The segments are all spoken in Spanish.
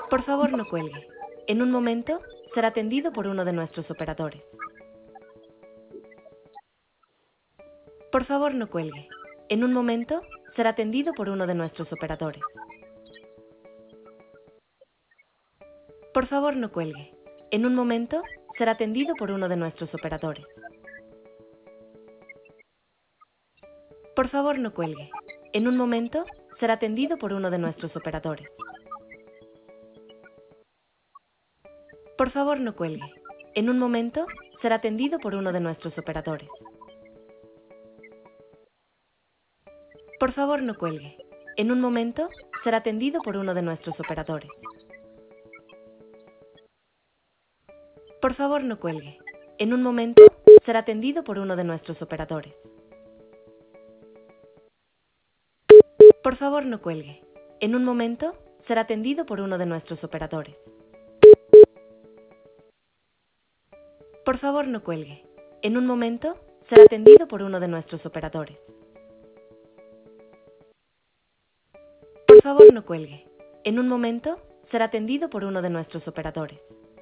Por favor, no cuelgue. En un momento, será atendido por uno de nuestros operadores. Por favor, no cuelgue. En un momento, será atendido por uno de nuestros operadores. Por favor, no cuelgue. En un momento, será atendido por uno de nuestros operadores. Por favor, no cuelgue. En un momento, será atendido por uno de nuestros operadores. Por favor, no cuelgue. En un momento, será atendido por uno de nuestros operadores. Por favor, no cuelgue. En un momento, será atendido por uno de nuestros operadores. Por favor, no cuelgue. En un momento, será atendido por uno de nuestros operadores. Por favor, no cuelgue. En un momento, será atendido por uno de nuestros operadores. Por favor, no cuelgue. En un momento, será atendido por uno de nuestros operadores. Por favor, no cuelgue. En un momento, será atendido por uno de nuestros operadores.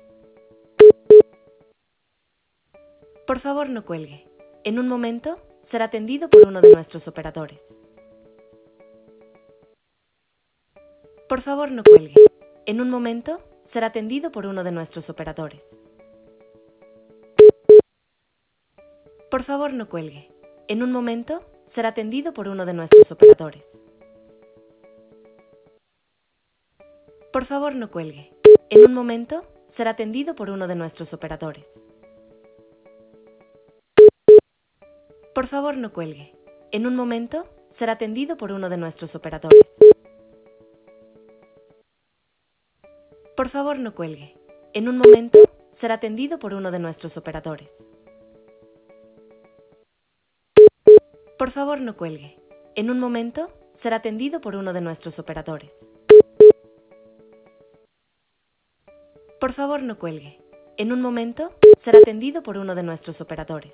Por favor, no cuelgue. En un momento, será atendido por uno de nuestros operadores. Por favor, no cuelgue. En un momento, será atendido por uno de nuestros operadores. Por favor, no cuelgue. En un momento, será atendido por uno de nuestros operadores. Por favor, no cuelgue. En un momento, será atendido por uno de nuestros operadores. Por favor, no cuelgue. En un momento, será atendido por uno de nuestros operadores. Por favor, no cuelgue. En un momento, será atendido por uno de nuestros operadores. Por favor, no cuelgue. En un momento, será atendido por uno de nuestros operadores. Por favor, no cuelgue. En un momento, será atendido por uno de nuestros operadores.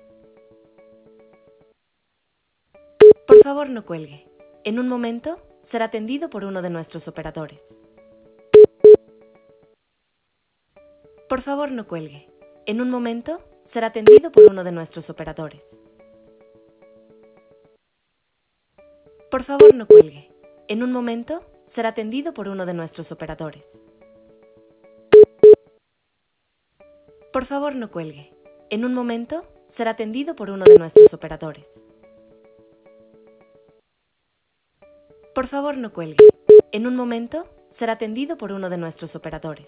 Por favor, no cuelgue. En un momento, será atendido por uno de nuestros operadores. Por favor, no cuelgue. En un momento, será atendido por uno de nuestros operadores. Por favor, no cuelgue. En un momento, será atendido por uno de nuestros operadores. Por favor, no cuelgue. En un momento, será atendido por uno de nuestros operadores. Por favor, no cuelgue. En un momento, será atendido por uno de nuestros operadores.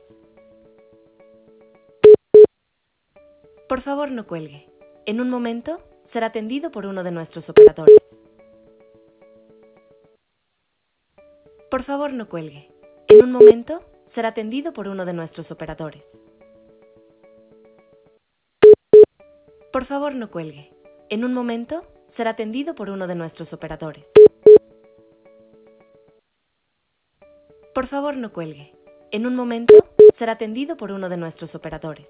Por favor, no cuelgue. En un momento, será atendido por uno de nuestros operadores. Por favor, no cuelgue. En un momento, será atendido por uno de nuestros operadores. Por favor, no cuelgue. En un momento, será atendido por uno de nuestros operadores. Por favor, no cuelgue. En un momento, será atendido por uno de nuestros operadores.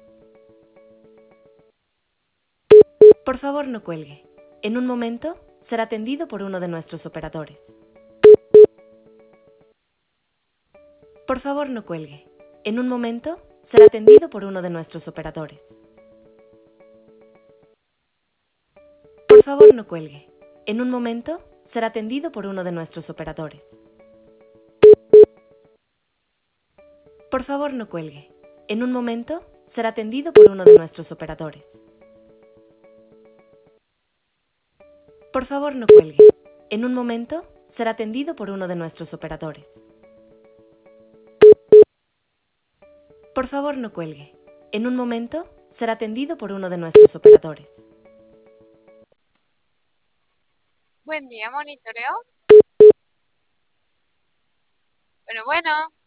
Por favor, no cuelgue. En un momento, será atendido por uno de nuestros operadores. Por favor, no cuelgue. En un momento, será atendido por uno de nuestros operadores. Por favor, no cuelgue. En un momento, será atendido por uno de nuestros operadores. Por favor, no cuelgue. En un momento, será atendido por uno de nuestros operadores. Por favor, no cuelgue. En un momento, será atendido por uno de nuestros operadores. Por favor, no cuelgue. En un momento, será atendido por uno de nuestros operadores. Buen día, monitoreo. Bueno, bueno.